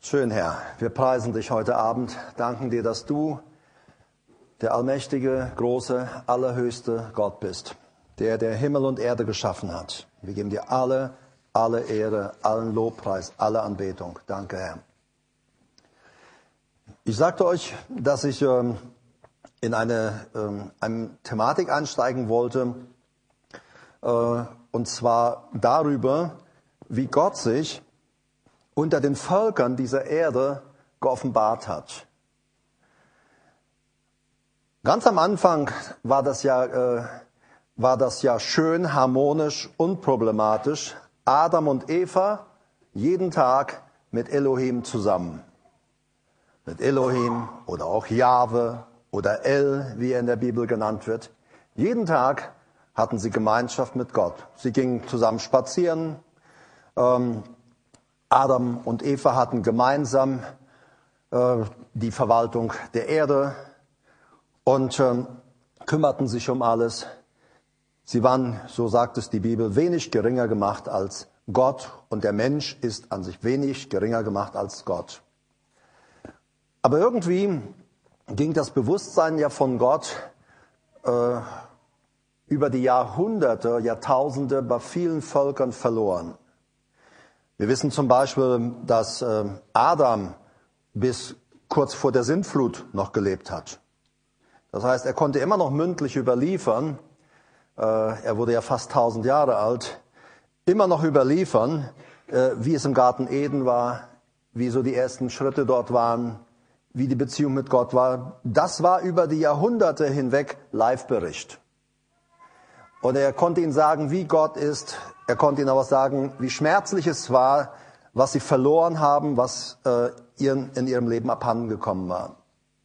Schön, Herr. Wir preisen dich heute Abend, danken dir, dass du der allmächtige, große, allerhöchste Gott bist, der Himmel und Erde geschaffen hat. Wir geben dir alle Ehre, allen Lobpreis, alle Anbetung. Danke, Herr. Ich sagte euch, dass ich in eine Thematik einsteigen wollte, und zwar darüber, wie Gott sich unter den Völkern dieser Erde geoffenbart hat. Ganz am Anfang war das ja schön, harmonisch, unproblematisch. Adam und Eva jeden Tag mit Elohim zusammen. Mit Elohim oder auch Jahwe oder El, wie er in der Bibel genannt wird. Jeden Tag hatten sie Gemeinschaft mit Gott. Sie gingen zusammen spazieren. Adam und Eva hatten gemeinsam die Verwaltung der Erde und kümmerten sich um alles. Sie waren, so sagt es die Bibel, wenig geringer gemacht als Gott, und der Mensch ist an sich wenig geringer gemacht als Gott. Aber irgendwie ging das Bewusstsein ja von Gott über die Jahrhunderte, Jahrtausende bei vielen Völkern verloren. Wir wissen zum Beispiel, dass Adam bis kurz vor der Sintflut noch gelebt hat. Das heißt, er konnte immer noch mündlich überliefern, er wurde ja fast 1000 Jahre alt, immer noch überliefern, wie es im Garten Eden war, wie so die ersten Schritte dort waren, wie die Beziehung mit Gott war. Das war über die Jahrhunderte hinweg Live-Bericht. Und er konnte ihnen sagen, wie Gott ist. Er konnte ihnen aber sagen, wie schmerzlich es war, was sie verloren haben, was in ihrem Leben abhandengekommen war.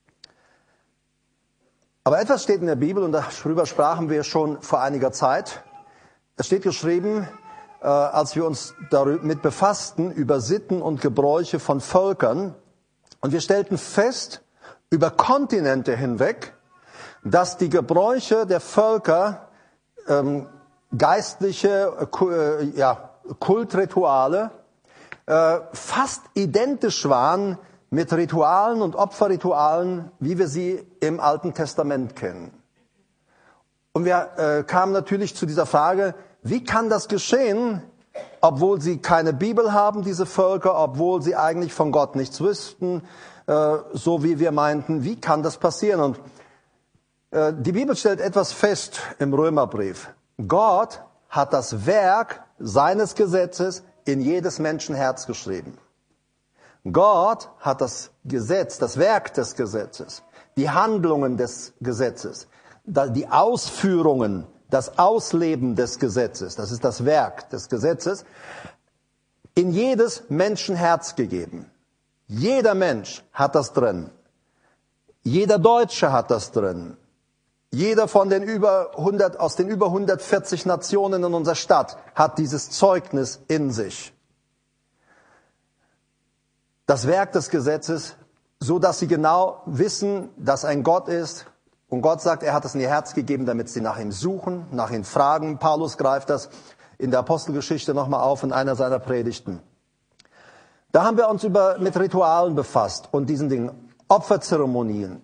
Aber etwas steht in der Bibel, und darüber sprachen wir schon vor einiger Zeit. Es steht geschrieben, als wir uns damit befassten, über Sitten und Gebräuche von Völkern. Und wir stellten fest, über Kontinente hinweg, dass die Gebräuche der Völker geistliche Kultrituale fast identisch waren mit Ritualen und Opferritualen, wie wir sie im Alten Testament kennen. Und wir kamen natürlich zu dieser Frage, wie kann das geschehen, obwohl sie keine Bibel haben, diese Völker, obwohl sie eigentlich von Gott nichts wüssten, so wie wir meinten, wie kann das passieren? Und die Bibel stellt etwas fest im Römerbrief. Gott hat das Werk seines Gesetzes in jedes Menschenherz geschrieben. Gott hat das Gesetz, das Werk des Gesetzes, die Handlungen des Gesetzes, die Ausführungen, das Ausleben des Gesetzes, das ist das Werk des Gesetzes, in jedes Menschenherz gegeben. Jeder Mensch hat das drin. Jeder Deutsche hat das drin. Jeder aus den über 140 Nationen in unserer Stadt hat dieses Zeugnis in sich. Das Werk des Gesetzes, so dass sie genau wissen, dass ein Gott ist. Und Gott sagt, er hat es in ihr Herz gegeben, damit sie nach ihm suchen, nach ihm fragen. Paulus greift das in der Apostelgeschichte nochmal auf in einer seiner Predigten. Da haben wir uns mit Ritualen befasst und diesen Dingen. Opferzeremonien,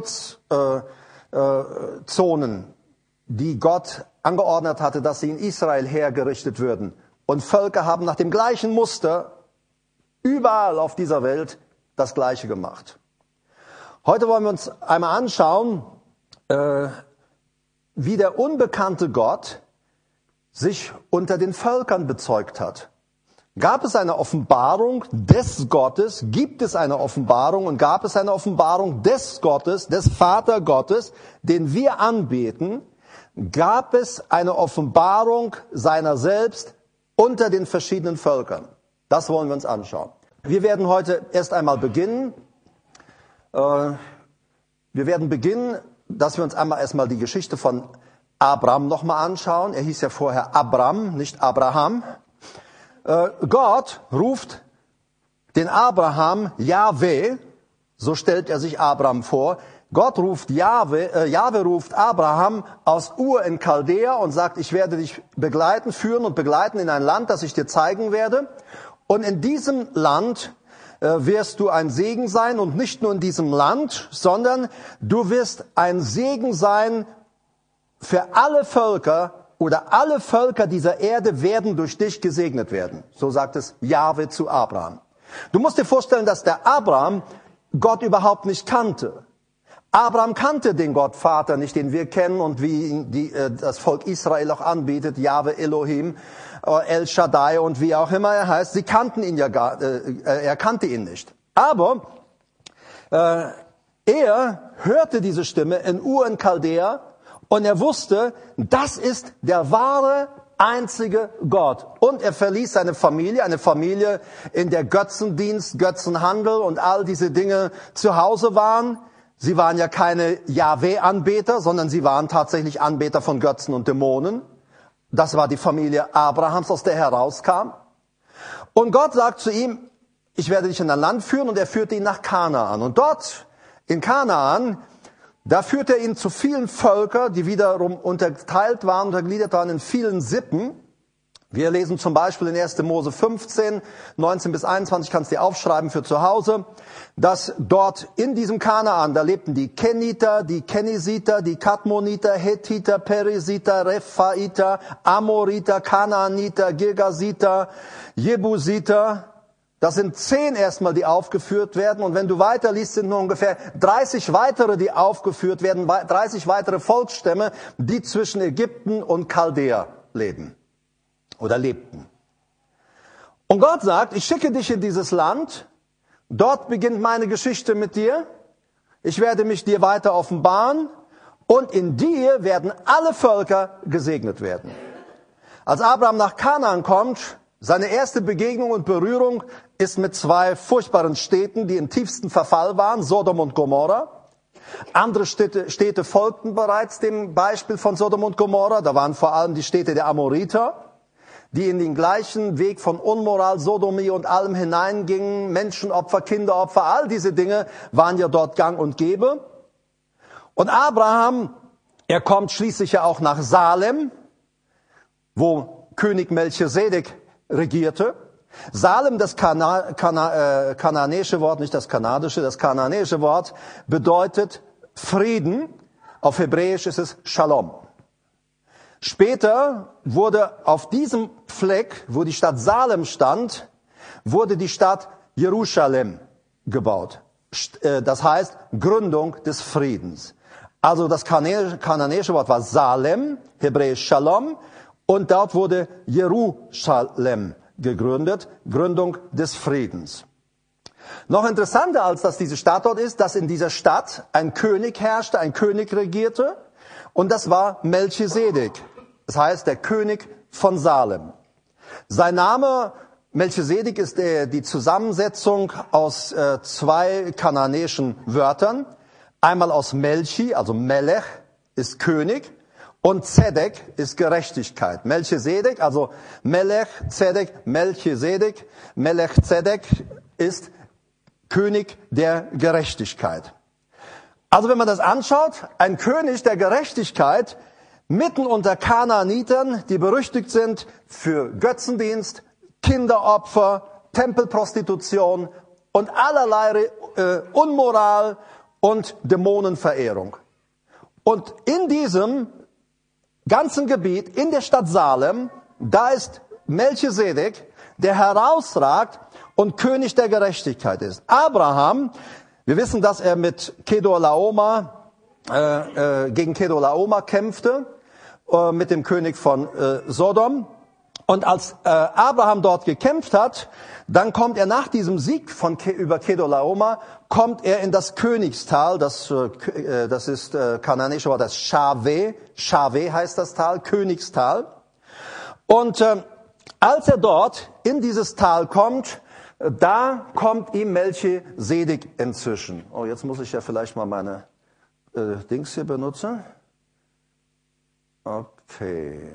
Zonen, die Gott angeordnet hatte, dass sie in Israel hergerichtet würden. Und Völker haben nach dem gleichen Muster überall auf dieser Welt das Gleiche gemacht. Heute wollen wir uns einmal anschauen, wie der unbekannte Gott sich unter den Völkern bezeugt hat. Gab es eine Offenbarung des Gottes? Gibt es eine Offenbarung? Und gab es eine Offenbarung des Gottes, des Vatergottes, den wir anbeten? Gab es eine Offenbarung seiner selbst unter den verschiedenen Völkern? Das wollen wir uns anschauen. Wir werden heute erst einmal beginnen. Dass wir uns erstmal die Geschichte von Abram nochmal anschauen. Er hieß ja vorher Abram, nicht Abraham. Gott ruft den Abraham Jahwe, so stellt er sich Abram vor. Gott ruft Jahwe ruft Abraham aus Ur in Chaldea und sagt, ich werde dich führen und begleiten in ein Land, das ich dir zeigen werde. Und in diesem Land wirst du ein Segen sein und nicht nur in diesem Land, sondern du wirst ein Segen sein für alle Völker oder alle Völker dieser Erde werden durch dich gesegnet werden. So sagt es Jahwe zu Abraham. Du musst dir vorstellen, dass der Abraham Gott überhaupt nicht kannte. Abraham kannte den Gott Vater nicht, den wir kennen und wie das Volk Israel auch anbietet, Jahwe Elohim, El Shaddai und wie auch immer er heißt. Sie kannten ihn ja er kannte ihn nicht. Aber er hörte diese Stimme in Ur in Chaldea und er wusste, das ist der wahre, einzige Gott. Und er verließ seine Familie, eine Familie, in der Götzendienst, Götzenhandel und all diese Dinge zu Hause waren. Sie waren ja keine Jahwe-Anbeter, sondern sie waren tatsächlich Anbeter von Götzen und Dämonen. Das war die Familie Abrahams, aus der er herauskam. Und Gott sagt zu ihm, ich werde dich in ein Land führen, und er führte ihn nach Kanaan. Und dort in Kanaan, da führte er ihn zu vielen Völkern, die wiederum unterteilt waren, untergliedert waren in vielen Sippen. Wir lesen zum Beispiel in 1. Mose 15, 19 bis 21, kannst du dir aufschreiben für zu Hause, dass dort in diesem Kanaan, da lebten die Keniter, die Kenisiter, die Kadmoniter, Hethiter, Perisiter, Rephaiter, Amoriter, Kanaaniter, Girgasiter, Jebusiter. Das sind 10 erstmal, die aufgeführt werden. Und wenn du weiterliest, sind nur ungefähr 30 weitere, die aufgeführt werden, 30 weitere Volksstämme, die zwischen Ägypten und Chaldea leben. Oder lebten. Und Gott sagt, ich schicke dich in dieses Land, dort beginnt meine Geschichte mit dir, ich werde mich dir weiter offenbaren und in dir werden alle Völker gesegnet werden. Als Abraham nach Kanaan kommt, seine erste Begegnung und Berührung ist mit 2 furchtbaren Städten, die im tiefsten Verfall waren, Sodom und Gomorra. Andere Städte folgten bereits dem Beispiel von Sodom und Gomorra, da waren vor allem die Städte der Amoriter, die in den gleichen Weg von Unmoral, Sodomie und allem hineingingen, Menschenopfer, Kinderopfer, all diese Dinge waren ja dort gang und gäbe. Und Abraham, er kommt schließlich ja auch nach Salem, wo König Melchisedek regierte. Salem, das kananäische Wort, nicht das kanadische, das kananäische Wort bedeutet Frieden. Auf Hebräisch ist es Shalom. Später wurde auf diesem Fleck, wo die Stadt Salem stand, wurde die Stadt Jerusalem gebaut. Das heißt Gründung des Friedens. Also das kananäische Wort war Salem, hebräisch Shalom, und dort wurde Jerusalem gegründet, Gründung des Friedens. Noch interessanter, als dass diese Stadt dort ist, dass in dieser Stadt ein König herrschte, ein König regierte, und das war Melchisedek. Das heißt, der König von Salem. Sein Name Melchisedek ist die Zusammensetzung aus 2 kananäischen Wörtern. Einmal aus Melchi, also Melech ist König, und Zedek ist Gerechtigkeit. Melchisedek, also Melech, Zedek, Melchisedek, Melech, Zedek ist König der Gerechtigkeit. Also wenn man das anschaut, ein König der Gerechtigkeit mitten unter Kanaanitern, die berüchtigt sind für Götzendienst, Kinderopfer, Tempelprostitution und allerlei Unmoral und Dämonenverehrung. Und in diesem ganzen Gebiet, in der Stadt Salem, da ist Melchisedek, der herausragt und König der Gerechtigkeit ist. Abraham, wir wissen, dass er mit Kedorlaomer, gegen Kedorlaomer kämpfte, mit dem König von Sodom. Und als Abraham dort gekämpft hat, dann kommt er nach diesem Sieg über Kedorlaomer, kommt er in das Königstal, das ist kananäische Wort, das Shave heißt das Tal, Königstal. Und als er dort in dieses Tal kommt, da kommt ihm Melchisedek inzwischen. Oh, jetzt muss ich ja vielleicht mal meine Dings hier benutzen. Okay.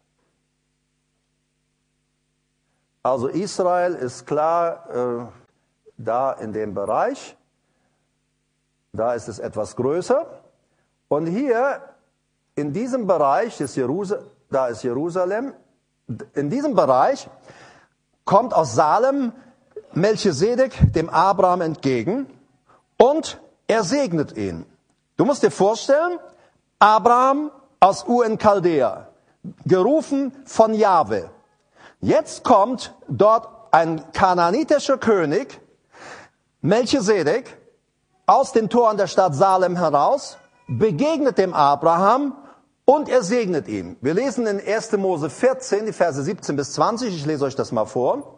Also Israel ist klar da in dem Bereich. Da ist es etwas größer. Und hier in diesem Bereich ist da ist Jerusalem. In diesem Bereich kommt aus Salem Melchisedek dem Abraham entgegen und er segnet ihn. Du musst dir vorstellen, Abraham aus Ur in Chaldea, gerufen von Jahwe. Jetzt kommt dort ein kanaanitischer König, Melchisedek, aus den Toren der Stadt Salem heraus, begegnet dem Abraham und er segnet ihn. Wir lesen in 1. Mose 14, die Verse 17 bis 20. Ich lese euch das mal vor.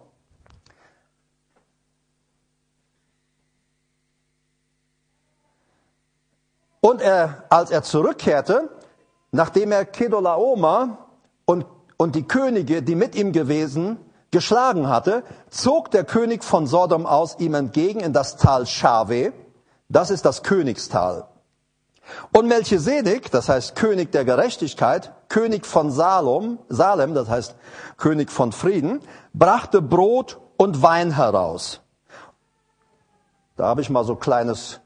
Und als er zurückkehrte, nachdem er Kedorlaomer und die Könige, die mit ihm gewesen, geschlagen hatte, zog der König von Sodom aus ihm entgegen in das Tal Schave. Das ist das Königstal. Und Melchisedek, das heißt König der Gerechtigkeit, König von Salem, das heißt König von Frieden, brachte Brot und Wein heraus. Da habe ich mal so ein kleines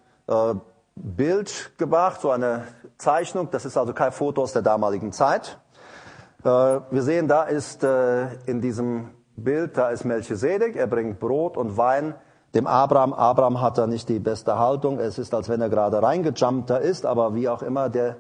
Bild gemacht, so eine Zeichnung. Das ist also kein Foto aus der damaligen Zeit. Wir sehen, da ist in diesem Bild, da ist Melchisedek, er bringt Brot und Wein dem Abraham. Abraham hat da nicht die beste Haltung. Es ist, als wenn er gerade reingejumpt ist, aber wie auch immer der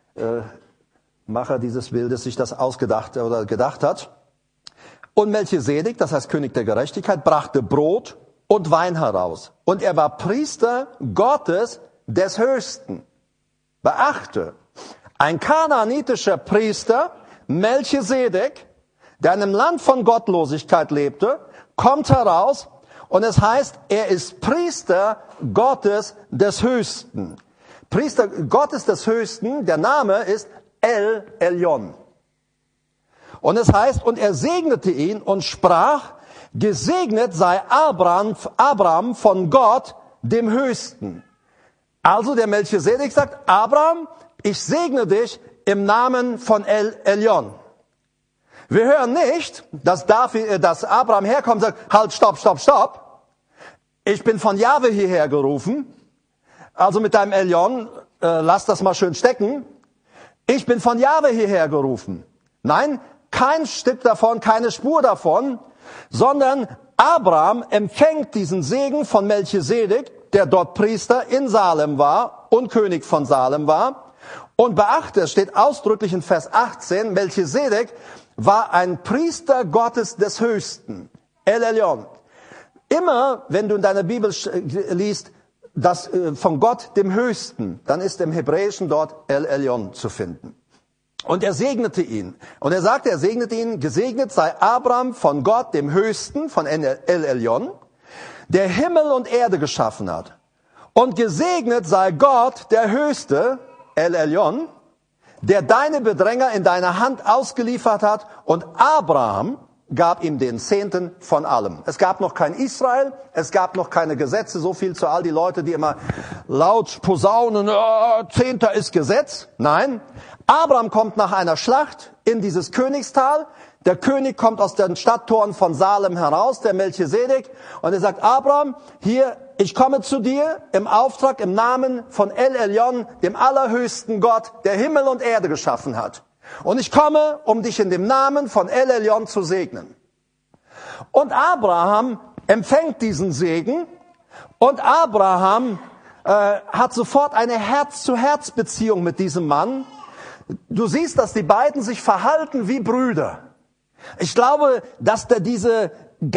Macher dieses Bildes sich das ausgedacht oder gedacht hat. Und Melchisedek, das heißt König der Gerechtigkeit, brachte Brot und Wein heraus. Und er war Priester Gottes des Höchsten. Beachte, ein kanaanitischer Priester, Melchisedek, der in einem Land von Gottlosigkeit lebte, kommt heraus und es heißt, er ist Priester Gottes des Höchsten. Priester Gottes des Höchsten, der Name ist El Elyon. Und es heißt, und er segnete ihn und sprach, gesegnet sei Abraham von Gott, dem Höchsten. Also der Melchisedek sagt, Abraham, ich segne dich im Namen von El Elyon. Wir hören nicht, dass Abraham herkommt und sagt, halt, stopp. Ich bin von Jahwe hierher gerufen. Also mit deinem Elyon, lass das mal schön stecken. Ich bin von Jahwe hierher gerufen. Nein, kein Stück davon, keine Spur davon, sondern Abraham empfängt diesen Segen von Melchisedek, der dort Priester in Salem war und König von Salem war. Und beachte, es steht ausdrücklich in Vers 18, Melchisedek war ein Priester Gottes des Höchsten, El Elyon. Immer, wenn du in deiner Bibel liest, das von Gott dem Höchsten, dann ist im Hebräischen dort El Elyon zu finden. Und er segnete ihn. Und er sagte, er segnete ihn, gesegnet sei Abraham von Gott dem Höchsten, von El Elyon, der Himmel und Erde geschaffen hat. Und gesegnet sei Gott, der Höchste, El Elyon, der deine Bedränger in deine Hand ausgeliefert hat. Und Abraham gab ihm den Zehnten von allem. Es gab noch kein Israel, es gab noch keine Gesetze, so viel zu all die Leute, die immer laut posaunen, Zehnter ist Gesetz. Nein, Abraham kommt nach einer Schlacht in dieses Königstal. Der König kommt aus den Stadttoren von Salem heraus, der Melchisedek, und er sagt, Abraham, hier, ich komme zu dir im Auftrag, im Namen von El Elyon, dem allerhöchsten Gott, der Himmel und Erde geschaffen hat. Und ich komme, um dich in dem Namen von El Elyon zu segnen. Und Abraham empfängt diesen Segen und Abraham hat sofort eine Herz-zu-Herz-Beziehung mit diesem Mann. Du siehst, dass die beiden sich verhalten wie Brüder. Ich glaube, dass da diese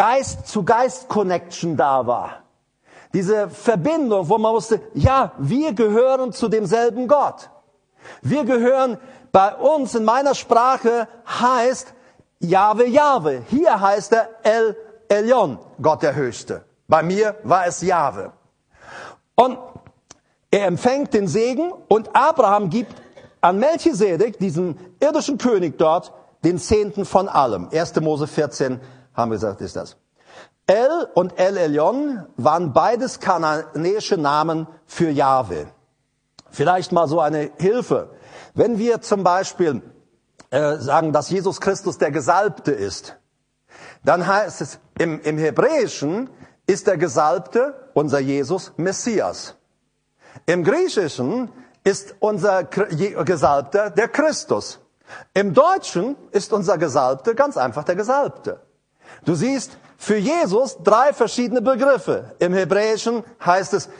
Geist-zu-Geist-Connection da war. Diese Verbindung, wo man wusste, ja, wir gehören zu demselben Gott. Wir gehören, bei uns in meiner Sprache heißt Jahwe Jahwe. Hier heißt er El Elyon, Gott der Höchste. Bei mir war es Jahwe. Und er empfängt den Segen und Abraham gibt an Melchisedek, diesen irdischen König dort, den Zehnten von allem. 1. Mose 14, haben wir gesagt, ist das. El und El Elyon waren beides kananäische Namen für Jahwe. Vielleicht mal so eine Hilfe. Wenn wir zum Beispiel sagen, dass Jesus Christus der Gesalbte ist, dann heißt es, im Hebräischen ist der Gesalbte, unser Jesus, Messias. Im Griechischen ist unser Gesalbter der Christus. Im Deutschen ist unser Gesalbte ganz einfach der Gesalbte. Du siehst, für Jesus 3 verschiedene Begriffe. Im Hebräischen heißt es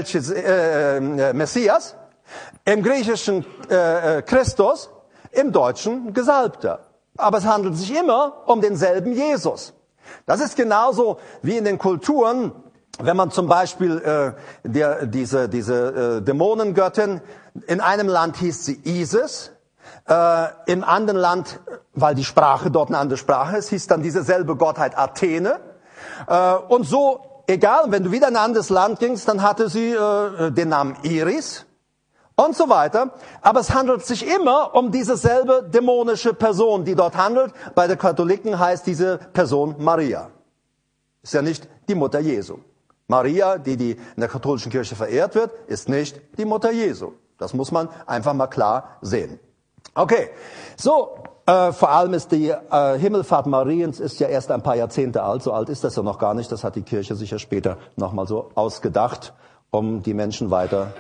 Messias, im Griechischen Christus, im Deutschen Gesalbter. Aber es handelt sich immer um denselben Jesus. Das ist genauso wie in den Kulturen, wenn man zum Beispiel diese Dämonengöttin, in einem Land hieß sie Isis, im anderen Land, weil die Sprache dort eine andere Sprache ist, hieß dann dieselbe Gottheit Athene. Und so, egal, wenn du wieder in ein anderes Land gingst, dann hatte sie den Namen Iris und so weiter. Aber es handelt sich immer um dieselbe dämonische Person, die dort handelt. Bei den Katholiken heißt diese Person Maria. Ist ja nicht die Mutter Jesu. Maria, die in der katholischen Kirche verehrt wird, ist nicht die Mutter Jesu. Das muss man einfach mal klar sehen. Okay, so vor allem ist die Himmelfahrt Mariens ist ja erst ein paar Jahrzehnte alt. So alt ist das ja noch gar nicht. Das hat die Kirche sicher später nochmal so ausgedacht, um die Menschen weiter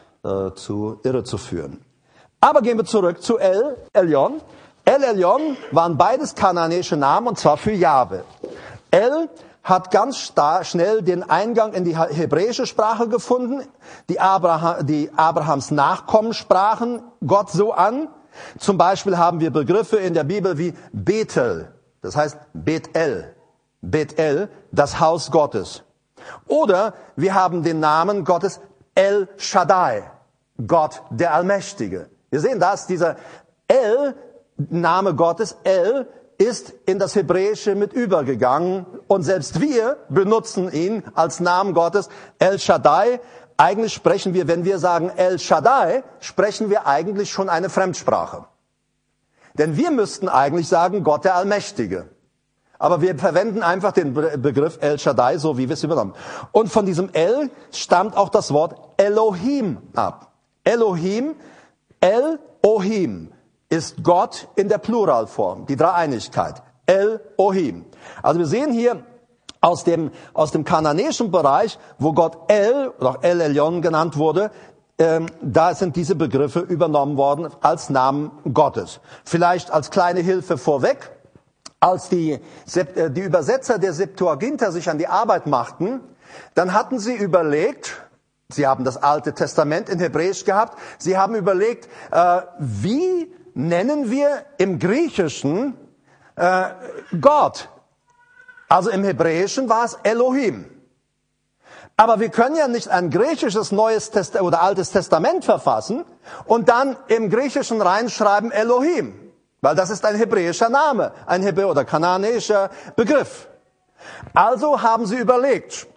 zu Irre zu führen. Aber gehen wir zurück zu El Elyon. El Elyon waren beides kananäische Namen, und zwar für Jahwe. El hat ganz schnell den Eingang in die hebräische Sprache gefunden. Die Abrahams Nachkommen sprachen Gott so an. Zum Beispiel haben wir Begriffe in der Bibel wie Bethel, das heißt Bethel, Bethel, das Haus Gottes. Oder wir haben den Namen Gottes El Shaddai, Gott der Allmächtige. Wir sehen das, dieser El, Name Gottes, El, ist in das Hebräische mit übergegangen, und selbst wir benutzen ihn als Namen Gottes, El Shaddai. Eigentlich sprechen wir, wenn wir sagen El Shaddai, sprechen wir eigentlich schon eine Fremdsprache. Denn wir müssten eigentlich sagen Gott der Allmächtige. Aber wir verwenden einfach den Begriff El Shaddai, so wie wir es übernommen. Und von diesem El stammt auch das Wort Elohim ab. Elohim, El-Ohim, ist Gott in der Pluralform, die Dreieinigkeit. El-Ohim. Also wir sehen hier aus dem kananäischen Bereich, wo Gott El, oder El Elyon genannt wurde, da sind diese Begriffe übernommen worden als Namen Gottes. Vielleicht als kleine Hilfe vorweg, als die Übersetzer der Septuaginta sich an die Arbeit machten, dann hatten sie überlegt, sie haben das Alte Testament in Hebräisch gehabt, sie haben überlegt, wie nennen wir im Griechischen Gott? Also im Hebräischen war es Elohim. Aber wir können ja nicht ein griechisches Neues oder Altes Testament verfassen und dann im Griechischen reinschreiben Elohim, weil das ist ein hebräischer Name, ein oder kananäischer Begriff. Also haben sie überlegt,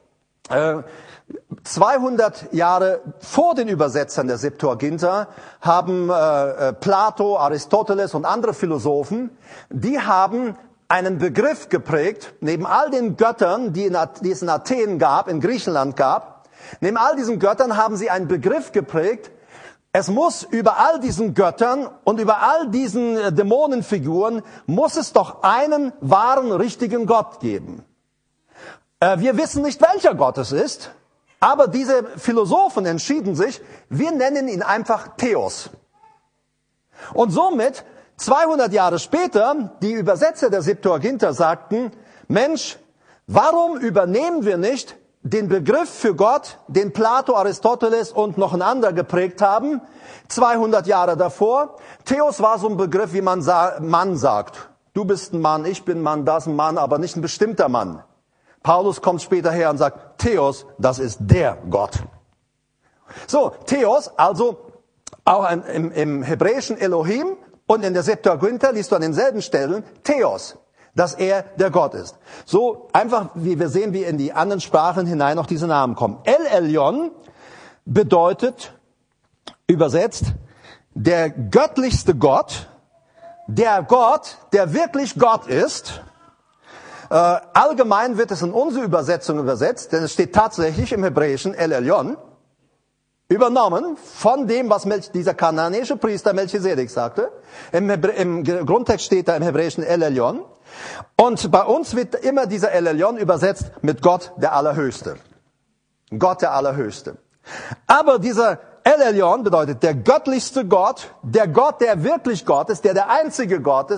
200 Jahre vor den Übersetzern der Septuaginta haben Plato, Aristoteles und andere Philosophen, die haben einen Begriff geprägt, neben all den Göttern, die es in Athen gab, in Griechenland gab, neben all diesen Göttern haben sie einen Begriff geprägt. Es muss über all diesen Göttern und über all diesen Dämonenfiguren, muss es doch einen wahren, richtigen Gott geben. Wir wissen nicht, welcher Gott es ist, aber diese Philosophen entschieden sich, wir nennen ihn einfach Theos. Und somit 200 Jahre später, die Übersetzer der Septuaginta sagten, Mensch, warum übernehmen wir nicht den Begriff für Gott, den Plato, Aristoteles und noch ein anderer geprägt haben, 200 Jahre davor. Theos war so ein Begriff, wie man Mann sagt. Du bist ein Mann, ich bin ein Mann, das ein Mann, aber nicht ein bestimmter Mann. Paulus kommt später her und sagt, Theos, das ist der Gott. So, Theos, also auch im Hebräischen Elohim, und in der Septuaginta liest du an denselben Stellen Theos, dass er der Gott ist. So einfach, wie wir sehen, wie in die anderen Sprachen hinein auch diese Namen kommen. El Elyon bedeutet, übersetzt, der göttlichste Gott, der wirklich Gott ist. Allgemein wird es in unsere Übersetzung übersetzt, denn es steht tatsächlich im Hebräischen El Elyon, übernommen von dem, was dieser kananäische Priester Melchisedek sagte. Im Grundtext steht da im Hebräischen El Elyon. Und bei uns wird immer dieser El Elyon übersetzt mit Gott der Allerhöchste. Gott der Allerhöchste. Aber dieser El Elyon bedeutet der göttlichste Gott, der wirklich Gott ist, der einzige Gott ist.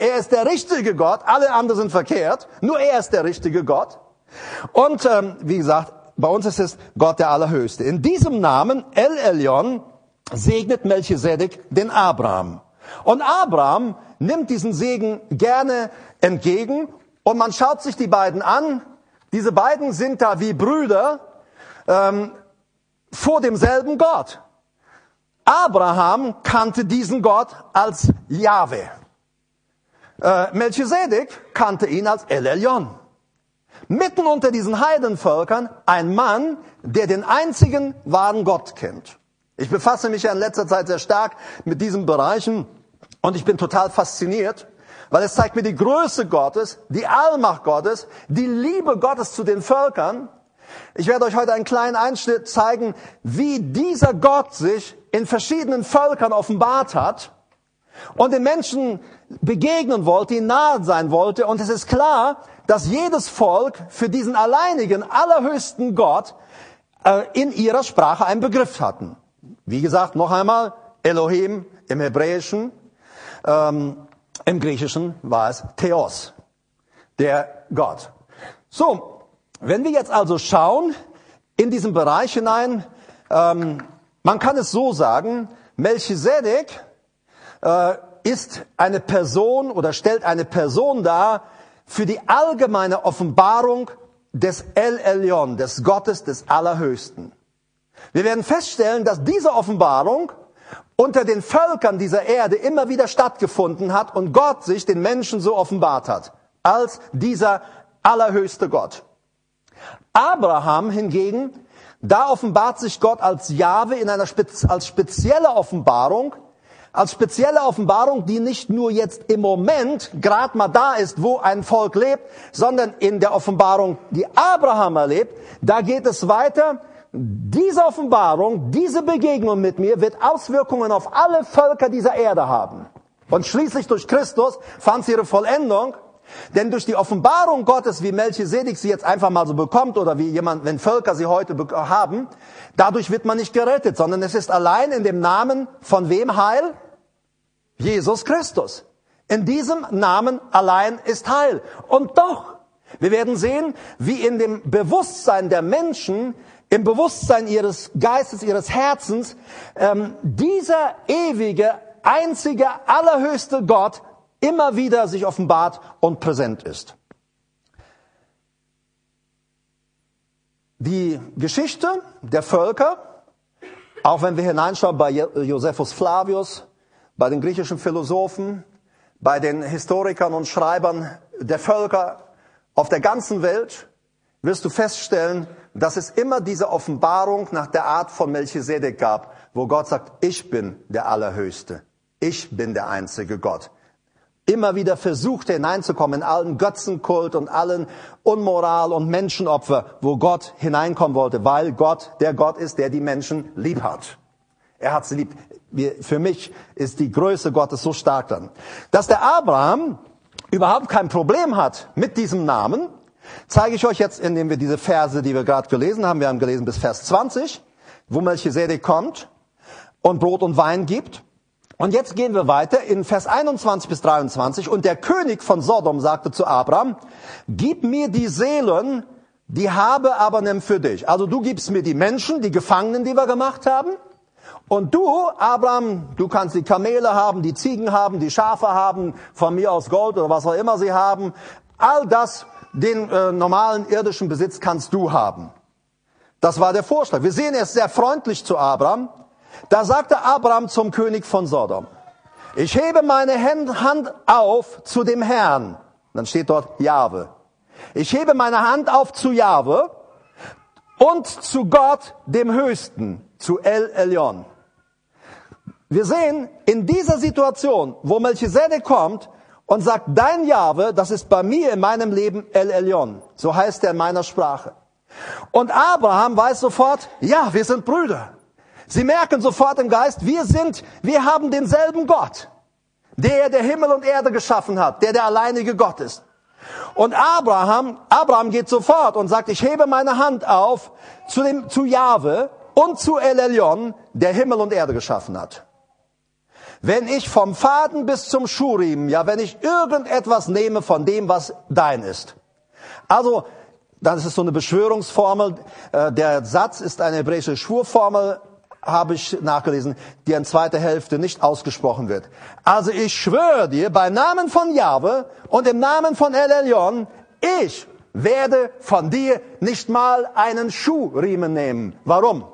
Er ist der richtige Gott. Alle anderen sind verkehrt. Nur er ist der richtige Gott. Und wie gesagt, bei uns ist es Gott der Allerhöchste. In diesem Namen, El Elyon, segnet Melchisedek den Abraham. Und Abraham nimmt diesen Segen gerne entgegen. Und man schaut sich die beiden an. Diese beiden sind da wie Brüder vor demselben Gott. Abraham kannte diesen Gott als Jahwe. Melchisedek kannte ihn als El Elyon. Mitten unter diesen Heidenvölkern ein Mann, der den einzigen wahren Gott kennt. Ich befasse mich ja in letzter Zeit sehr stark mit diesen Bereichen und ich bin total fasziniert, weil es zeigt mir die Größe Gottes, die Allmacht Gottes, die Liebe Gottes zu den Völkern. Ich werde euch heute einen kleinen Einschnitt zeigen, wie dieser Gott sich in verschiedenen Völkern offenbart hat und den Menschen begegnen wollte, ihnen nahe sein wollte. Und es ist klar, dass jedes Volk für diesen alleinigen, allerhöchsten Gott in ihrer Sprache einen Begriff hatten. Wie gesagt, noch einmal, Elohim im Hebräischen, im Griechischen war es Theos, der Gott. So, wenn wir jetzt also schauen in diesen Bereich hinein, man kann es so sagen, Melchisedek ist eine Person oder stellt eine Person dar für die allgemeine Offenbarung des El Elyon, des Gottes des Allerhöchsten. Wir werden feststellen, dass diese Offenbarung unter den Völkern dieser Erde immer wieder stattgefunden hat und Gott sich den Menschen so offenbart hat, als dieser allerhöchste Gott. Abraham hingegen, da offenbart sich Gott als Jahwe in einer als spezielle Offenbarung, die nicht nur jetzt im Moment gerade mal da ist, wo ein Volk lebt, sondern in der Offenbarung, die Abraham erlebt, da geht es weiter. Diese Offenbarung, diese Begegnung mit mir wird Auswirkungen auf alle Völker dieser Erde haben. Und schließlich durch Christus fand sie ihre Vollendung. Denn durch die Offenbarung Gottes, wie Melchisedek sie jetzt einfach mal so bekommt oder wie jemand, wenn Völker sie heute haben, dadurch wird man nicht gerettet, sondern es ist allein in dem Namen von wem Heil? Jesus Christus. In diesem Namen allein ist Heil. Und doch, wir werden sehen, wie in dem Bewusstsein der Menschen, im Bewusstsein ihres Geistes, ihres Herzens, dieser ewige, einzige, allerhöchste Gott immer wieder sich offenbart und präsent ist. Die Geschichte der Völker, auch wenn wir hineinschauen bei Josephus Flavius, bei den griechischen Philosophen, bei den Historikern und Schreibern der Völker auf der ganzen Welt, wirst du feststellen, dass es immer diese Offenbarung nach der Art von Melchisedek gab, wo Gott sagt, ich bin der Allerhöchste, ich bin der einzige Gott. Immer wieder versuchte hineinzukommen in allen Götzenkult und allen Unmoral und Menschenopfer, wo Gott hineinkommen wollte, weil Gott der Gott ist, der die Menschen lieb hat. Er hat sie lieb. Für mich ist die Größe Gottes so stark dann. Dass der Abraham überhaupt kein Problem hat mit diesem Namen, zeige ich euch jetzt, indem wir diese Verse, die wir gerade gelesen haben, wir haben gelesen bis Vers 20, wo Melchisedek kommt und Brot und Wein gibt. Und jetzt gehen wir weiter in Vers 21 bis 23. Und der König von Sodom sagte zu Abraham, gib mir die Seelen, die habe aber nimm für dich. Also du gibst mir die Menschen, die Gefangenen, die wir gemacht haben. Und du, Abraham, du kannst die Kamele haben, die Ziegen haben, die Schafe haben, von mir aus Gold oder was auch immer sie haben. All das, den normalen irdischen Besitz kannst du haben. Das war der Vorschlag. Wir sehen, er ist sehr freundlich zu Abraham. Da sagte Abraham zum König von Sodom, ich hebe meine Hand auf zu dem Herrn. Dann steht dort Jahwe. Ich hebe meine Hand auf zu Jahwe und zu Gott, dem Höchsten, zu El Elyon. Wir sehen, in dieser Situation, wo Melchisedek kommt und sagt, dein Jahwe, das ist bei mir in meinem Leben El Elyon. So heißt er in meiner Sprache. Und Abraham weiß sofort, ja, wir sind Brüder. Sie merken sofort im Geist, wir haben denselben Gott, der Himmel und Erde geschaffen hat, der alleinige Gott ist. Und Abraham geht sofort und sagt, ich hebe meine Hand auf zu Jahwe und zu El Elyon, der Himmel und Erde geschaffen hat. wenn ich vom Faden bis zum Schuhriemen, ja, wenn ich irgendetwas nehme von dem, was dein ist. Also, das ist so eine Beschwörungsformel. Der Satz ist eine hebräische Schwurformel, habe ich nachgelesen, die in zweiter Hälfte nicht ausgesprochen wird. Also ich schwöre dir beim Namen von Jahwe und im Namen von El Elyon, ich werde von dir nicht mal einen Schuhriemen nehmen. Warum?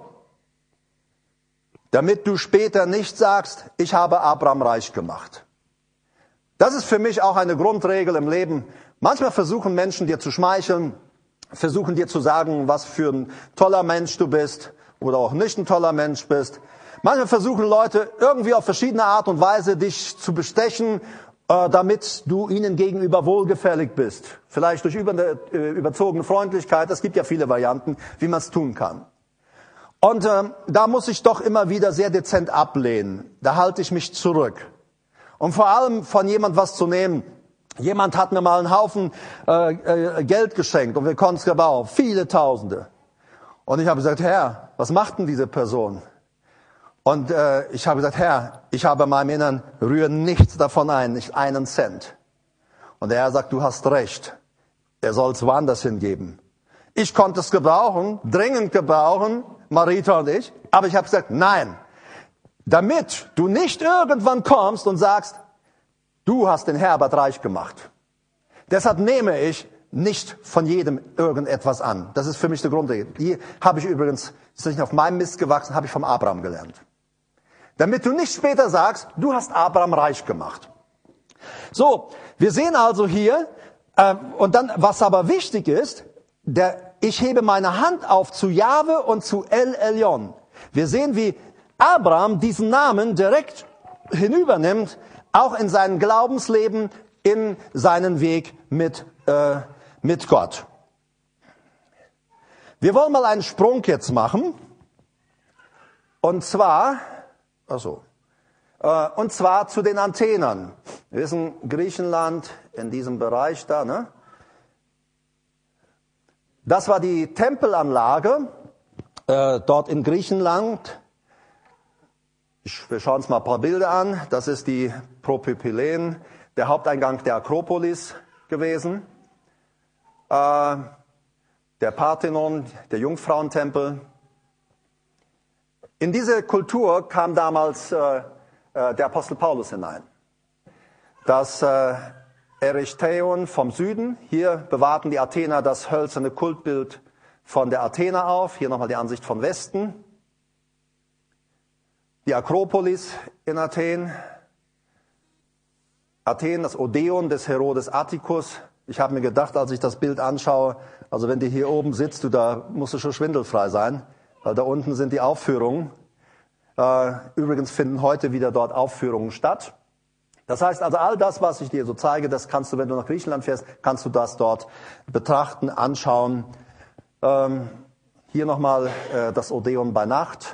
Damit du später nicht sagst, ich habe Abraham reich gemacht. Das ist für mich auch eine Grundregel im Leben. Manchmal versuchen Menschen dir zu schmeicheln, versuchen dir zu sagen, was für ein toller Mensch du bist oder auch nicht ein toller Mensch bist. Manchmal versuchen Leute irgendwie auf verschiedene Art und Weise dich zu bestechen, damit du ihnen gegenüber wohlgefällig bist. Vielleicht durch überzogene Freundlichkeit. Es gibt ja viele Varianten, wie man es tun kann. Und da muss ich doch immer wieder sehr dezent ablehnen. Da halte ich mich zurück. Und vor allem von jemand was zu nehmen. Jemand hat mir mal einen Haufen Geld geschenkt und wir konnten es gebrauchen. Viele Tausende. Und ich habe gesagt, Herr, was macht denn diese Person? Und ich habe gesagt, Herr, ich habe in meinem Innern, rühre nichts davon ein, nicht einen Cent. Und der Herr sagt, du hast recht. Er soll es woanders hingeben. Ich konnte es gebrauchen, dringend gebrauchen, Marita und ich. Aber ich habe gesagt, nein. Damit du nicht irgendwann kommst und sagst, du hast den Herbert reich gemacht. Deshalb nehme ich nicht von jedem irgendetwas an. Das ist für mich der Grundregel. Die habe ich übrigens, ist nicht auf meinem Mist gewachsen, habe ich vom Abraham gelernt. Damit du nicht später sagst, du hast Abraham reich gemacht. So, wir sehen also hier, und dann, was aber wichtig ist, ich hebe meine Hand auf zu Jahwe und zu El Elyon. Wir sehen, wie Abraham diesen Namen direkt hinübernimmt, auch in sein Glaubensleben, in seinen Weg mit Gott. Wir wollen mal einen Sprung jetzt machen. Und zwar zu den Athenern. Wir wissen, Griechenland in diesem Bereich da, ne? Das war die Tempelanlage dort in Griechenland. Wir schauen uns mal ein paar Bilder an. Das ist die Propypylen, der Haupteingang der Akropolis gewesen. Der Parthenon, der Jungfrauentempel. In diese Kultur kam damals der Apostel Paulus hinein. Das Erechtheion vom Süden, hier bewahrten die Athener das hölzerne Kultbild von der Athena auf. Hier nochmal die Ansicht von Westen. Die Akropolis in Athen. Athen, das Odeon des Herodes Atticus. Ich habe mir gedacht, als ich das Bild anschaue, also wenn du hier oben sitzt, da musst du schon schwindelfrei sein, weil da unten sind die Aufführungen. Übrigens finden heute wieder dort Aufführungen statt. Das heißt also, all das, was ich dir so zeige, das kannst du, wenn du nach Griechenland fährst, kannst du das dort betrachten, anschauen. Hier nochmal das Odeon bei Nacht.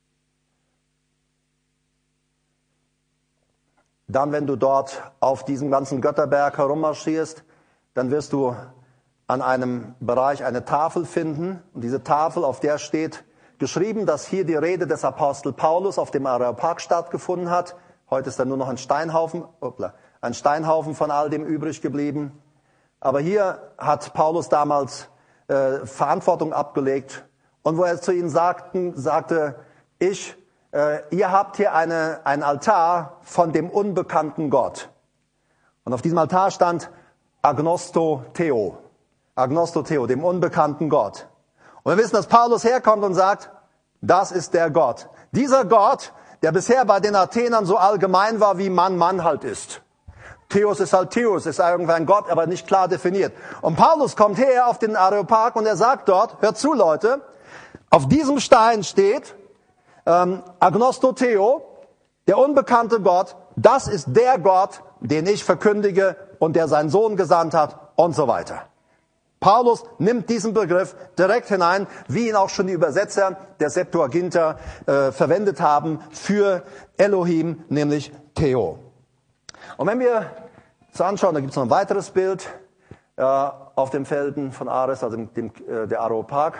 Dann, wenn du dort auf diesem ganzen Götterberg herummarschierst, dann wirst du an einem Bereich eine Tafel finden. Und diese Tafel, auf der steht geschrieben, dass hier die Rede des Apostel Paulus auf dem Areopag stattgefunden hat. Heute ist da nur noch ein Steinhaufen von all dem übrig geblieben. Aber hier hat Paulus damals Verantwortung abgelegt. Und wo er zu ihnen sagte, ihr habt hier einen Altar von dem unbekannten Gott. Und auf diesem Altar stand Agnosto Theo, dem unbekannten Gott. Und wir wissen, dass Paulus herkommt und sagt, das ist der Gott. Dieser Gott, der bisher bei den Athenern so allgemein war, wie Mann halt ist. Theos ist halt Theos, ist irgendein Gott, aber nicht klar definiert. Und Paulus kommt her auf den Areopag und er sagt dort, hört zu Leute, auf diesem Stein steht Agnosto Theo, der unbekannte Gott, das ist der Gott, den ich verkündige und der seinen Sohn gesandt hat und so weiter. Paulus nimmt diesen Begriff direkt hinein, wie ihn auch schon die Übersetzer der Septuaginta verwendet haben für Elohim, nämlich Theo. Und wenn wir uns anschauen, da gibt es noch ein weiteres Bild auf dem Felsen von Ares, also der Areopag.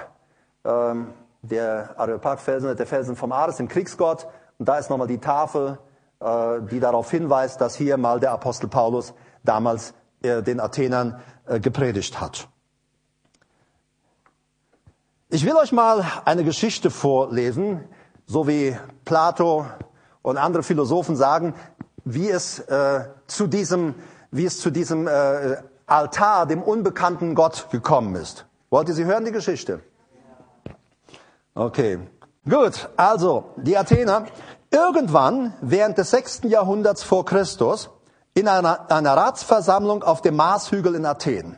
Der Areopagfelsen, der Felsen vom Ares, dem Kriegsgott. Und da ist nochmal die Tafel die darauf hinweist, dass hier mal der Apostel Paulus damals den Athenern gepredigt hat. Ich will euch mal eine Geschichte vorlesen, so wie Plato und andere Philosophen sagen, wie es zu diesem Altar, dem unbekannten Gott, gekommen ist. Wollt ihr sie hören, die Geschichte? Okay, gut. Also, die Athener, irgendwann während des 6. Jahrhunderts vor Christus, in einer Ratsversammlung auf dem Marshügel in Athen.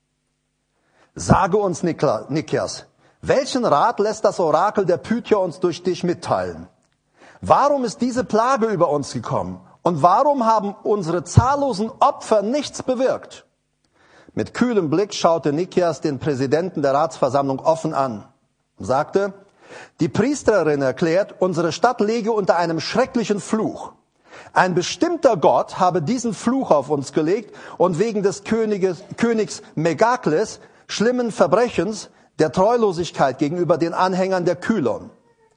Sage uns, Nikias, welchen Rat lässt das Orakel der Pythier uns durch dich mitteilen? Warum ist diese Plage über uns gekommen? Und warum haben unsere zahllosen Opfer nichts bewirkt? Mit kühlem Blick schaute Nikias den Präsidenten der Ratsversammlung offen an und sagte, die Priesterin erklärt, unsere Stadt läge unter einem schrecklichen Fluch. Ein bestimmter Gott habe diesen Fluch auf uns gelegt und wegen des Königs Megakles schlimmen Verbrechens, der Treulosigkeit gegenüber den Anhängern der Kylon.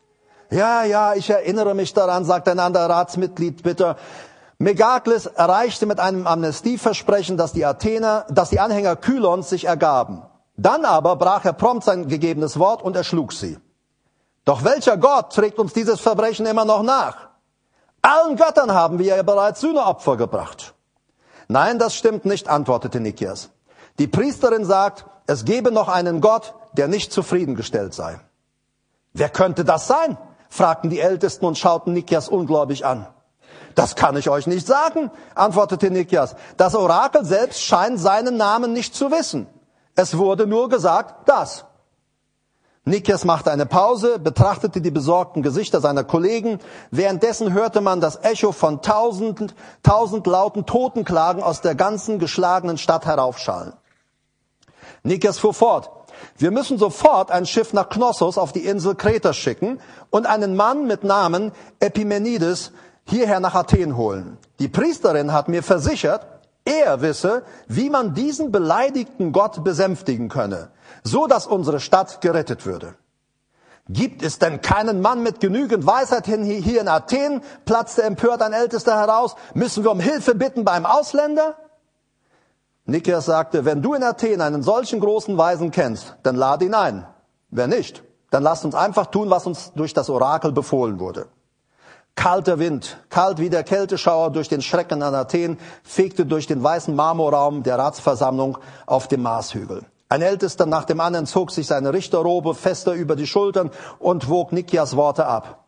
Ja, ich erinnere mich daran, sagt ein anderer Ratsmitglied bitter. Megakles erreichte mit einem Amnestieversprechen, dass die Anhänger Kylons sich ergaben. Dann aber brach er prompt sein gegebenes Wort und erschlug sie. Doch welcher Gott trägt uns dieses Verbrechen immer noch nach? Allen Göttern haben wir ja bereits Sühneopfer gebracht. Nein, das stimmt nicht, antwortete Nikias. Die Priesterin sagt, es gebe noch einen Gott, der nicht zufriedengestellt sei. Wer könnte das sein? Fragten die Ältesten und schauten Nikias ungläubig an. Das kann ich euch nicht sagen, antwortete Nikias. Das Orakel selbst scheint seinen Namen nicht zu wissen. Es wurde nur gesagt, das. Nikias machte eine Pause, betrachtete die besorgten Gesichter seiner Kollegen. Währenddessen hörte man das Echo von tausend lauten Totenklagen aus der ganzen geschlagenen Stadt heraufschallen. Nikias fuhr fort. Wir müssen sofort ein Schiff nach Knossos auf die Insel Kreta schicken und einen Mann mit Namen Epimenides hierher nach Athen holen. Die Priesterin hat mir versichert, er wisse, wie man diesen beleidigten Gott besänftigen könne, so dass unsere Stadt gerettet würde. Gibt es denn keinen Mann mit genügend Weisheit hier in Athen? Platzte empört ein Ältester heraus. Müssen wir um Hilfe bitten beim Ausländer? Nikias sagte, wenn du in Athen einen solchen großen Weisen kennst, dann lade ihn ein. Wenn nicht, dann lasst uns einfach tun, was uns durch das Orakel befohlen wurde. Kalter Wind, kalt wie der Kälteschauer durch den Schrecken an Athen, fegte durch den weißen Marmorraum der Ratsversammlung auf dem Marshügel. Ein Ältester nach dem anderen zog sich seine Richterrobe fester über die Schultern und wog Nikias Worte ab.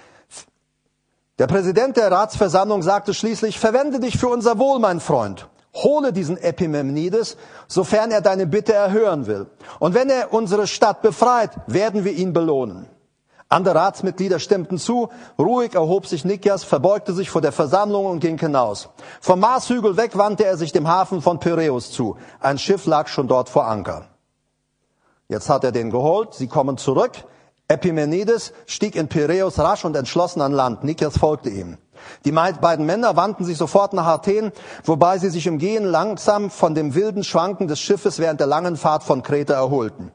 Der Präsident der Ratsversammlung sagte schließlich, verwende dich für unser Wohl, mein Freund. Hole diesen Epimenides, sofern er deine Bitte erhören will. Und wenn er unsere Stadt befreit, werden wir ihn belohnen. Andere Ratsmitglieder stimmten zu. Ruhig erhob sich Nikias, verbeugte sich vor der Versammlung und ging hinaus. Vom Marshügel weg wandte er sich dem Hafen von Piräus zu. Ein Schiff lag schon dort vor Anker. Jetzt hat er den geholt. Sie kommen zurück. Epimenides stieg in Piräus rasch und entschlossen an Land. Nikias folgte ihm. Die beiden Männer wandten sich sofort nach Athen, wobei sie sich im Gehen langsam von dem wilden Schwanken des Schiffes während der langen Fahrt von Kreta erholten.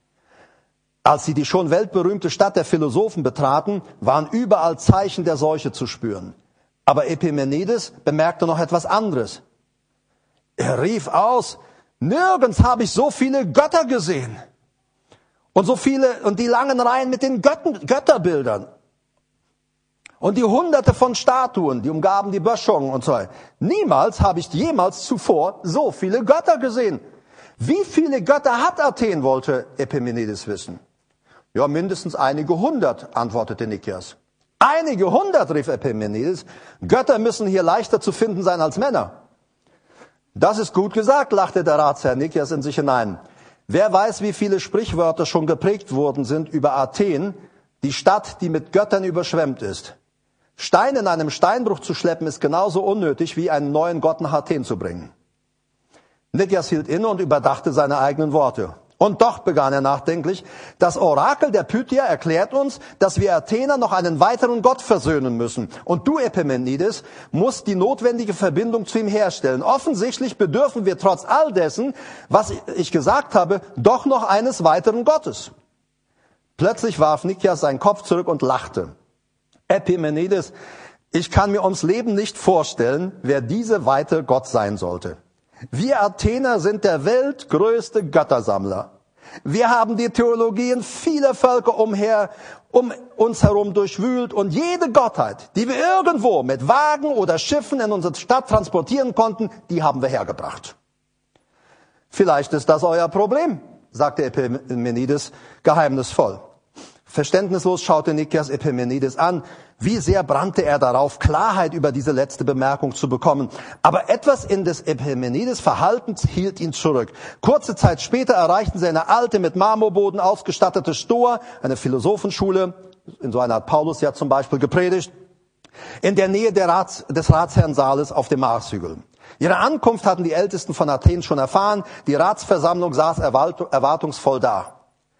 Als sie die schon weltberühmte Stadt der Philosophen betraten, waren überall Zeichen der Seuche zu spüren. Aber Epimenides bemerkte noch etwas anderes. Er rief aus, nirgends habe ich so viele Götter gesehen. Und die langen Reihen mit den Götterbildern. Und die Hunderte von Statuen, die umgaben die Böschungen und so. Niemals habe ich jemals zuvor so viele Götter gesehen. Wie viele Götter hat Athen, wollte Epimenides wissen. Ja, mindestens einige hundert, antwortete Nikias. Einige hundert, rief Epimenides. Götter müssen hier leichter zu finden sein als Männer. Das ist gut gesagt, lachte der Ratsherr Nikias in sich hinein. Wer weiß, wie viele Sprichwörter schon geprägt worden sind über Athen, die Stadt, die mit Göttern überschwemmt ist. Stein in einem Steinbruch zu schleppen, ist genauso unnötig, wie einen neuen Gott nach Athen zu bringen. Nikias hielt inne und überdachte seine eigenen Worte. Und doch, begann er nachdenklich, das Orakel der Pythier erklärt uns, dass wir Athener noch einen weiteren Gott versöhnen müssen. Und du, Epimenides, musst die notwendige Verbindung zu ihm herstellen. Offensichtlich bedürfen wir trotz all dessen, was ich gesagt habe, doch noch eines weiteren Gottes. Plötzlich warf Nikias seinen Kopf zurück und lachte. Epimenides, Ich kann mir ums Leben nicht vorstellen, wer diese weite Gott sein sollte. Wir Athener sind der weltgrößte Göttersammler. Wir haben die Theologien vieler Völker um uns herum durchwühlt und jede Gottheit, die wir irgendwo mit Wagen oder Schiffen in unsere Stadt transportieren konnten, die haben wir hergebracht. Vielleicht ist das euer Problem, sagte Epimenides geheimnisvoll. Verständnislos schaute Nikias Epimenides an. Wie sehr brannte er darauf, Klarheit über diese letzte Bemerkung zu bekommen. Aber etwas in des Epimenides Verhaltens hielt ihn zurück. Kurze Zeit später erreichten sie eine alte, mit Marmorboden ausgestattete Stoa, eine Philosophenschule, in so einer hat Paulus ja zum Beispiel gepredigt, in der Nähe des Ratsherrensaales auf dem Marshügel. Ihre Ankunft hatten die Ältesten von Athen schon erfahren. Die Ratsversammlung saß erwartungsvoll da.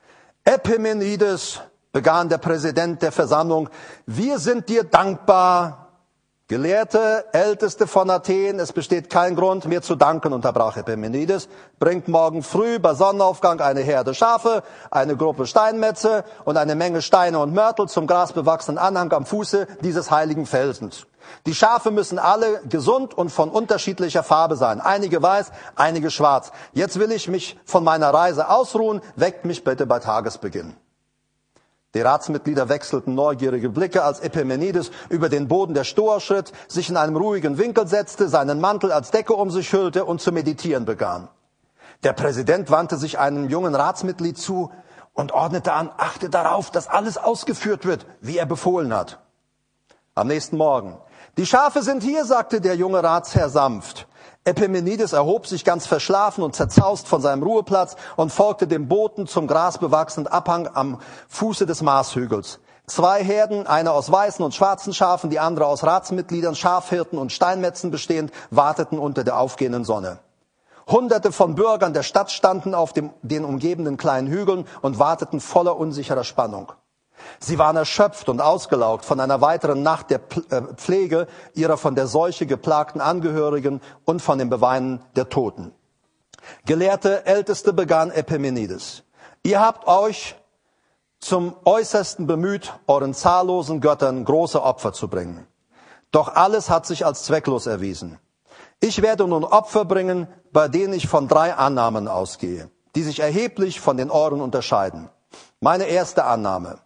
Epimenides, begann der Präsident der Versammlung, wir sind dir dankbar. Gelehrte, Älteste von Athen, es besteht kein Grund, mir zu danken, unterbrach Epimenides. Bringt morgen früh bei Sonnenaufgang eine Herde Schafe, eine Gruppe Steinmetze und eine Menge Steine und Mörtel zum grasbewachsenen Anhang am Fuße dieses heiligen Felsens. Die Schafe müssen alle gesund und von unterschiedlicher Farbe sein. Einige weiß, einige schwarz. Jetzt will ich mich von meiner Reise ausruhen. Weckt mich bitte bei Tagesbeginn. Die Ratsmitglieder wechselten neugierige Blicke, als Epimenides über den Boden der Stoa schritt, sich in einem ruhigen Winkel setzte, seinen Mantel als Decke um sich hüllte und zu meditieren begann. Der Präsident wandte sich einem jungen Ratsmitglied zu und ordnete an, achte darauf, dass alles ausgeführt wird, wie er befohlen hat. Am nächsten Morgen. Die Schafe sind hier, sagte der junge Ratsherr sanft. Epimenides erhob sich ganz verschlafen und zerzaust von seinem Ruheplatz und folgte dem Boten zum grasbewachsenen Abhang am Fuße des Marshügels. 2 Herden, eine aus weißen und schwarzen Schafen, die andere aus Ratsmitgliedern, Schafhirten und Steinmetzen bestehend, warteten unter der aufgehenden Sonne. Hunderte von Bürgern der Stadt standen auf den umgebenden kleinen Hügeln und warteten voller unsicherer Spannung. Sie waren erschöpft und ausgelaugt von einer weiteren Nacht der Pflege ihrer von der Seuche geplagten Angehörigen und von dem Beweinen der Toten. Gelehrte Älteste, begann Epimenides, ihr habt euch zum Äußersten bemüht, euren zahllosen Göttern große Opfer zu bringen. Doch alles hat sich als zwecklos erwiesen. Ich werde nun Opfer bringen, bei denen ich von 3 Annahmen ausgehe, die sich erheblich von den euren unterscheiden. Meine erste Annahme.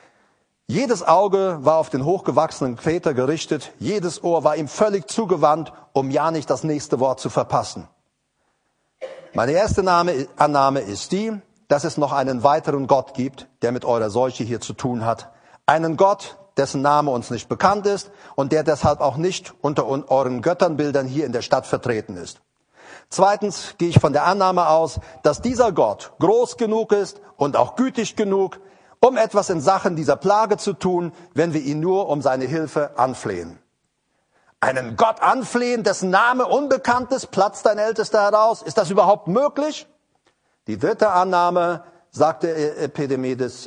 Jedes Auge war auf den hochgewachsenen Väter gerichtet, jedes Ohr war ihm völlig zugewandt, um ja nicht das nächste Wort zu verpassen. Meine erste Annahme ist die, dass es noch einen weiteren Gott gibt, der mit eurer Seuche hier zu tun hat. Einen Gott, dessen Name uns nicht bekannt ist und der deshalb auch nicht unter euren Götternbildern hier in der Stadt vertreten ist. Zweitens gehe ich von der Annahme aus, dass dieser Gott groß genug ist und auch gütig genug, um etwas in Sachen dieser Plage zu tun, wenn wir ihn nur um seine Hilfe anflehen. Einen Gott anflehen, dessen Name unbekannt ist, platzt ein Ältester heraus. Ist das überhaupt möglich? Die dritte Annahme, sagte Epimenides,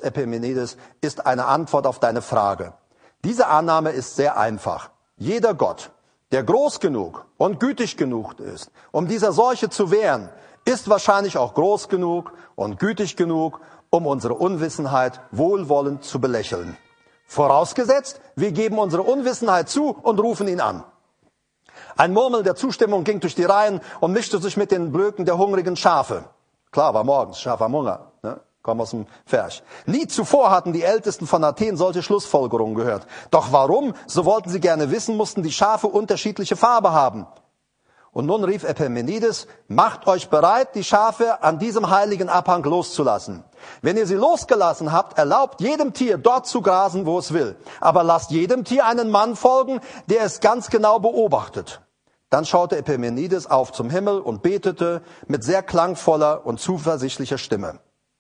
ist eine Antwort auf deine Frage. Diese Annahme ist sehr einfach. Jeder Gott, der groß genug und gütig genug ist, um dieser Seuche zu wehren, ist wahrscheinlich auch groß genug und gütig genug, um unsere Unwissenheit wohlwollend zu belächeln. Vorausgesetzt, wir geben unsere Unwissenheit zu und rufen ihn an. Ein Murmeln der Zustimmung ging durch die Reihen und mischte sich mit den Blöken der hungrigen Schafe. Klar, war morgens, Schaf am Hunger, ne? Kommen aus dem Vers. Nie zuvor hatten die Ältesten von Athen solche Schlussfolgerungen gehört. Doch warum, so wollten sie gerne wissen, mussten die Schafe unterschiedliche Farbe haben. Und nun rief Epimenides, macht euch bereit, die Schafe an diesem heiligen Abhang loszulassen. Wenn ihr sie losgelassen habt, erlaubt jedem Tier dort zu grasen, wo es will. Aber lasst jedem Tier einen Mann folgen, der es ganz genau beobachtet. Dann schaute Epimenides auf zum Himmel und betete mit sehr klangvoller und zuversichtlicher Stimme.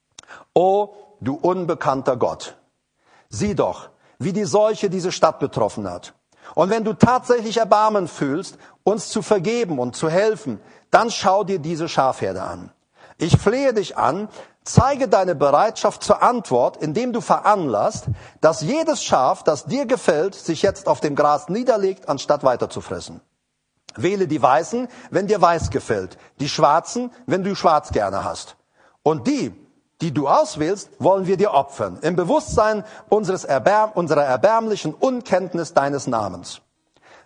O, du unbekannter Gott, sieh doch, wie die Seuche diese Stadt betroffen hat. Und wenn du tatsächlich Erbarmen fühlst, uns zu vergeben und zu helfen, dann schau dir diese Schafherde an. Ich flehe dich an, zeige deine Bereitschaft zur Antwort, indem du veranlasst, dass jedes Schaf, das dir gefällt, sich jetzt auf dem Gras niederlegt, anstatt weiter zu fressen. Wähle die Weißen, wenn dir weiß gefällt, die Schwarzen, wenn du schwarz gerne hast. Und die du auswählst, wollen wir dir opfern, im Bewusstsein unserer erbärmlichen Unkenntnis deines Namens.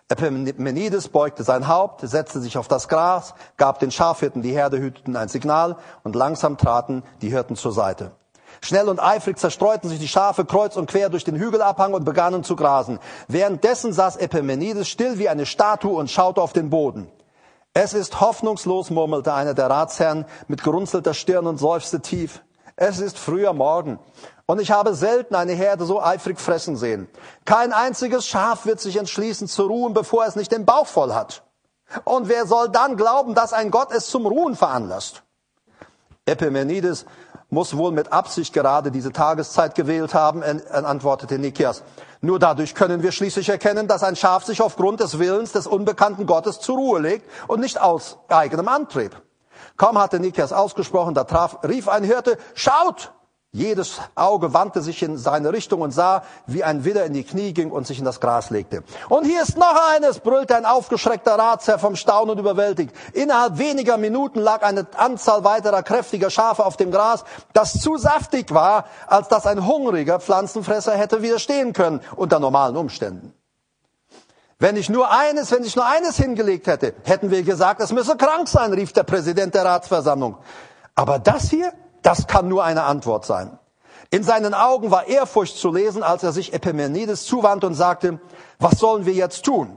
Epimenides beugte sein Haupt, setzte sich auf das Gras, gab den Schafhirten, die Herde hüteten, ein Signal und langsam traten die Hirten zur Seite. Schnell und eifrig zerstreuten sich die Schafe kreuz und quer durch den Hügelabhang und begannen zu grasen. Währenddessen saß Epimenides still wie eine Statue und schaute auf den Boden. Es ist hoffnungslos, murmelte einer der Ratsherren mit gerunzelter Stirn und seufzte tief. Es ist früher Morgen und ich habe selten eine Herde so eifrig fressen sehen. Kein einziges Schaf wird sich entschließen zu ruhen, bevor es nicht den Bauch voll hat. Und wer soll dann glauben, dass ein Gott es zum Ruhen veranlasst? Epimenides muss wohl mit Absicht gerade diese Tageszeit gewählt haben, antwortete Nikias. Nur dadurch können wir schließlich erkennen, dass ein Schaf sich aufgrund des Willens des unbekannten Gottes zur Ruhe legt und nicht aus eigenem Antrieb. Kaum hatte Nikias ausgesprochen, da rief ein Hirte, schaut! Jedes Auge wandte sich in seine Richtung und sah, wie ein Widder in die Knie ging und sich in das Gras legte. Und hier ist noch eines, brüllte ein aufgeschreckter Ratsherr vom Staunen überwältigt. Innerhalb weniger Minuten lag eine Anzahl weiterer kräftiger Schafe auf dem Gras, das zu saftig war, als dass ein hungriger Pflanzenfresser hätte widerstehen können unter normalen Umständen. Wenn ich nur eines hingelegt hätte, hätten wir gesagt, es müsse krank sein, rief der Präsident der Ratsversammlung. Aber das hier? Das kann nur eine Antwort sein. In seinen Augen war Ehrfurcht zu lesen, als er sich Epimenides zuwandte und sagte, was sollen wir jetzt tun?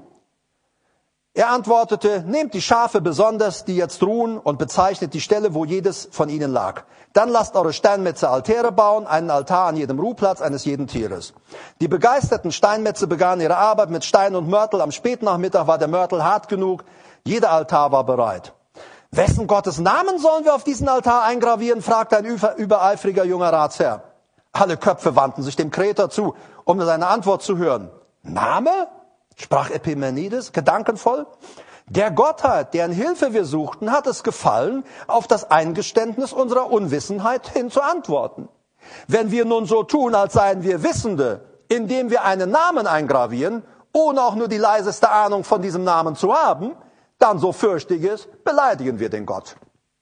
Er antwortete, nehmt die Schafe besonders, die jetzt ruhen, und bezeichnet die Stelle, wo jedes von ihnen lag. Dann lasst eure Steinmetze Altäre bauen, einen Altar an jedem Ruhplatz eines jeden Tieres. Die begeisterten Steinmetze begannen ihre Arbeit mit Stein und Mörtel. Am Spätnachmittag war der Mörtel hart genug. Jeder Altar war bereit. Wessen Gottes Namen sollen wir auf diesen Altar eingravieren, fragte ein übereifriger junger Ratsherr. Alle Köpfe wandten sich dem Kreter zu, um seine Antwort zu hören. Name? Sprach Epimenides gedankenvoll. Der Gottheit, deren Hilfe wir suchten, hat es gefallen, auf das Eingeständnis unserer Unwissenheit hin zu antworten. Wenn wir nun so tun, als seien wir Wissende, indem wir einen Namen eingravieren, ohne auch nur die leiseste Ahnung von diesem Namen zu haben, dann, so fürchte ich es, beleidigen wir den Gott.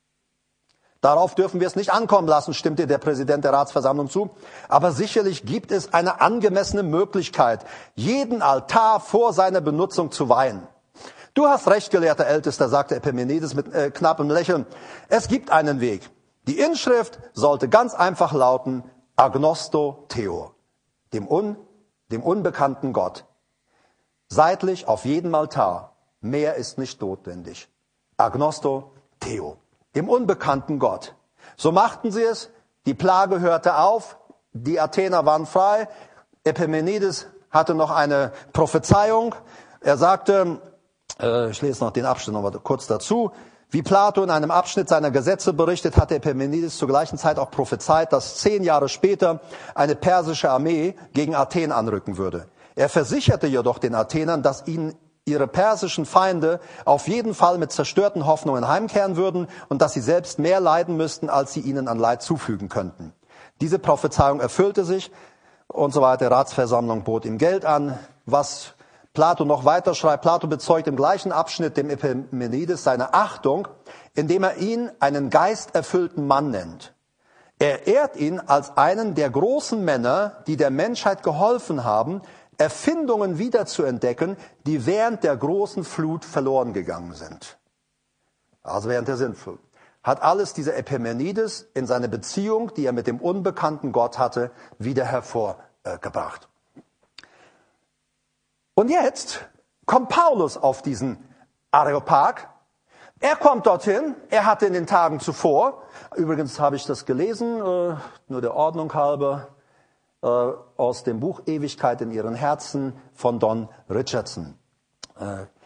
Darauf dürfen wir es nicht ankommen lassen, stimmte der Präsident der Ratsversammlung zu. Aber sicherlich gibt es eine angemessene Möglichkeit, jeden Altar vor seiner Benutzung zu weihen. Du hast recht, gelehrter Ältester, sagte Epimenides mit knappem Lächeln. Es gibt einen Weg. Die Inschrift sollte ganz einfach lauten, Agnosto Theo, dem unbekannten Gott. Seitlich auf jedem Altar. Mehr ist nicht notwendig. Agnosto Theo, dem unbekannten Gott. So machten sie es, die Plage hörte auf, die Athener waren frei. Epimenides hatte noch eine Prophezeiung. Er sagte, ich lese noch den Abschnitt noch mal kurz dazu, wie Plato in einem Abschnitt seiner Gesetze berichtet, hatte Epimenides zur gleichen Zeit auch prophezeit, dass 10 Jahre später eine persische Armee gegen Athen anrücken würde. Er versicherte jedoch den Athenern, dass ihnen ihre persischen Feinde auf jeden Fall mit zerstörten Hoffnungen heimkehren würden und dass sie selbst mehr leiden müssten, als sie ihnen an Leid zufügen könnten. Diese Prophezeiung erfüllte sich und so weiter. Die Ratsversammlung bot ihm Geld an. Was Plato noch weiter schreibt, Plato bezeugt im gleichen Abschnitt dem Epimenides seine Achtung, indem er ihn einen geisterfüllten Mann nennt. Er ehrt ihn als einen der großen Männer, die der Menschheit geholfen haben, Erfindungen wiederzuentdecken, die während der großen Flut verloren gegangen sind. Also während der Sintflut. Hat alles dieser Epimenides in seine Beziehung, die er mit dem unbekannten Gott hatte, wieder hervorgebracht. Und jetzt kommt Paulus auf diesen Areopag. Er kommt dorthin, er hatte in den Tagen zuvor, übrigens habe ich das gelesen, nur der Ordnung halber, aus dem Buch Ewigkeit in ihren Herzen von Don Richardson.